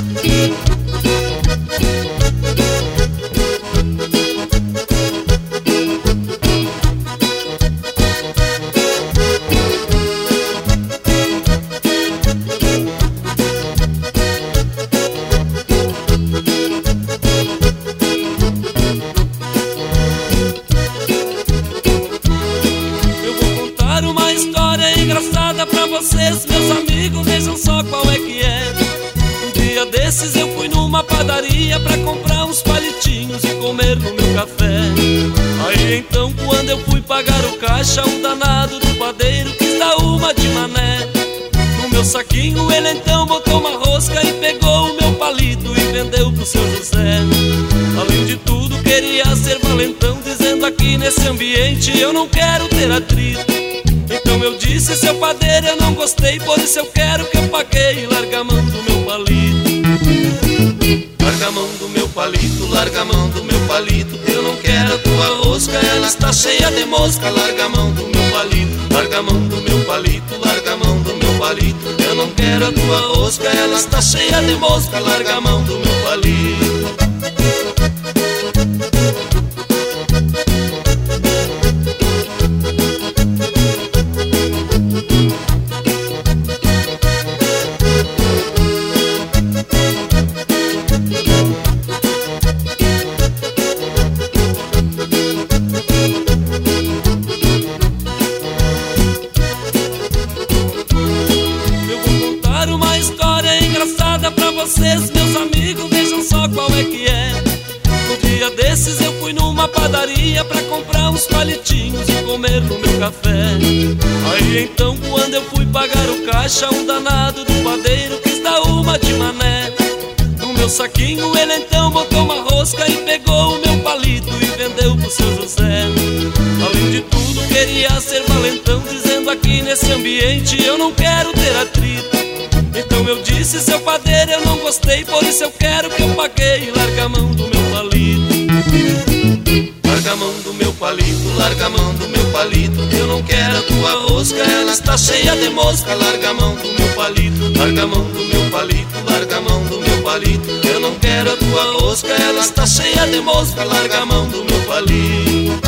Engraçada pra vocês, meus amigos, vejam só qual é que é. Um dia desses eu fui numa padaria pra comprar uns palitinhos e comer no meu café. Aí então quando eu fui pagar o caixa, um danado do padeiro quis dar uma de mané. No meu saquinho ele então botou uma rosca e pegou o meu palito e vendeu pro seu José. Além de tudo queria ser valentão, dizendo aqui nesse ambiente eu não quero ter atrito. Então eu disse, seu padeiro, eu não gostei, por isso eu quero que eu paguei. Larga a mão do meu palito, larga a mão do meu palito, larga a mão do meu palito. Eu não quero a tua rosca, ela está cheia de mosca. Larga a mão do meu palito, larga a mão do meu palito, larga a mão do meu palito. Eu não quero a tua rosca, ela está cheia de mosca. Larga a mão do meu palito. Pra vocês, meus amigos, vejam só qual é que é. Um dia desses eu fui numa padaria pra comprar uns palitinhos e comer no meu café. Aí então quando eu fui pagar o caixa, um danado do padeiro quis dar uma de mané. No meu saquinho ele então botou uma rosca e pegou o meu palito e vendeu pro seu José. Além de tudo queria ser valentão, dizendo aqui nesse ambiente eu não quero ter atrito. Então eu disse, seu padeiro, eu não gostei, por isso eu quero que eu paguei. Larga a mão do meu palito, larga a mão do meu palito, larga a mão do meu palito. Eu não quero a tua rosca, ela está cheia de mosca. Larga a mão do meu palito, larga a mão do meu palito, larga a mão do meu palito. Eu não quero a tua rosca, ela está cheia de mosca. Larga a mão do meu palito.